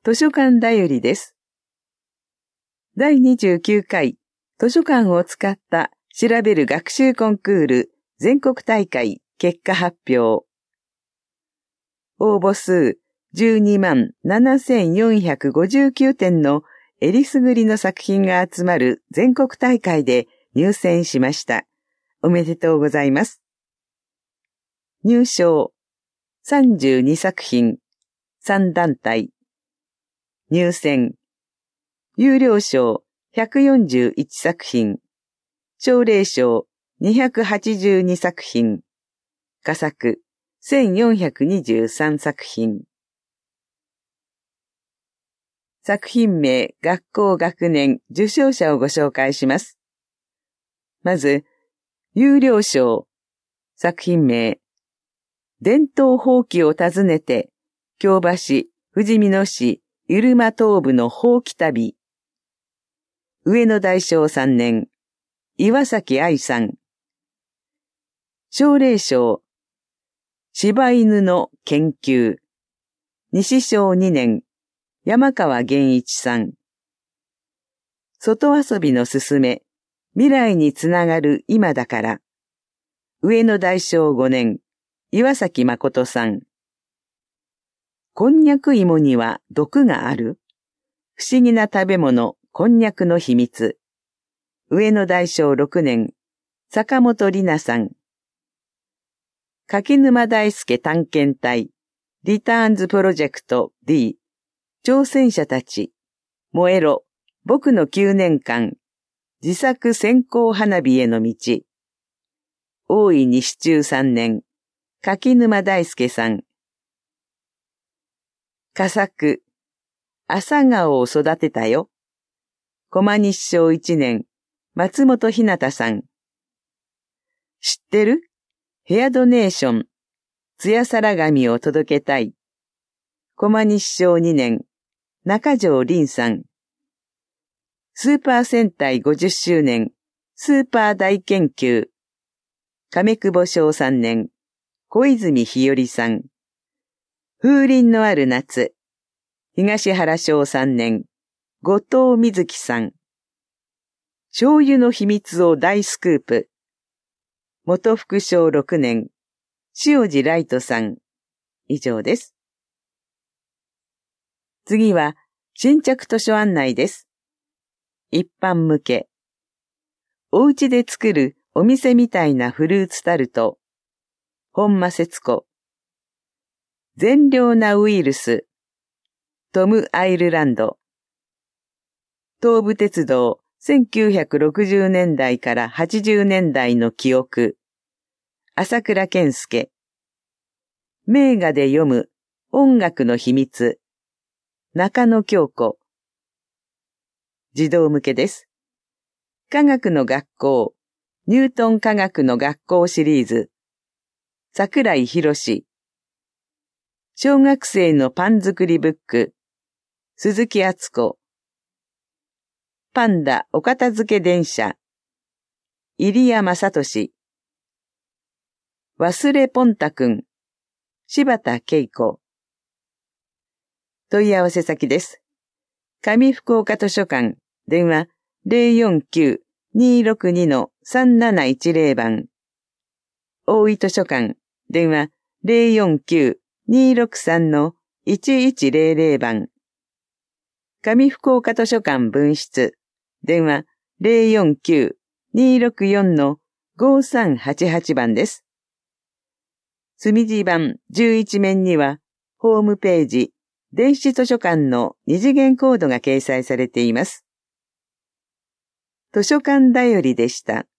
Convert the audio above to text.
図書館だよりです。第29回図書館を使った調べる学習コンクール全国大会結果発表。応募数127,459点のえりすぐりの作品が集まる全国大会で入選しました。おめでとうございます。入賞32作品、3団体。入選有料賞141作品、奨励賞282作品、佳作1423作品。作品名、学校、学年、受賞者をご紹介します。まず、有料賞。作品名、伝統法規を訪ねて、京橋、富士見野市、入間東部の法規旅。上野大正3年、岩崎愛さん。奨励賞、柴犬の研究。西小2年、山川源一さん。外遊びのすすめ、未来につながる今だから。上野大正5年、岩崎誠さん。こんにゃく芋には毒がある？不思議な食べ物、こんにゃくの秘密。上野大正6年、坂本里奈さん。柿沼大輔探検隊、リターンズプロジェクト D、挑戦者たち、燃えろ、僕の9年間、自作線香花火への道。大井西中3年、柿沼大輔さん。佳作、朝顔を育てたよ。駒日照1年、松本ひなたさん。知ってる？ヘアドネーション、ツヤサラ紙を届けたい。駒日照2年、中条凛さん。スーパー戦隊50周年、スーパー大研究。亀久保賞3年、小泉日和さん。風鈴のある夏、東原賞3年、後藤瑞希さん。醤油の秘密を大スクープ。元副賞6年、塩地ライトさん。以上です。次は、新着図書案内です。一般向け。お家で作るお店みたいなフルーツタルト。本間節子。善良なウイルス。トム・アイルランド。東武鉄道1960年代から80年代の記憶。朝倉健介。名画で読む音楽の秘密。中野京子。児童向けです。科学の学校、ニュートン科学の学校シリーズ。桜井博士。小学生のパン作りブック。鈴木敦子。パンダお片付け電車。入谷正俊。忘れポンタくん。柴田恵子。問い合わせ先です。上福岡図書館、電話 049-262-3710 番。大井図書館、電話 049-263-1100 番。上福岡図書館分室、電話 049-264-5388 番です。墨字版11面には、ホームページ、電子図書館の二次元コードが掲載されています。図書館だよりでした。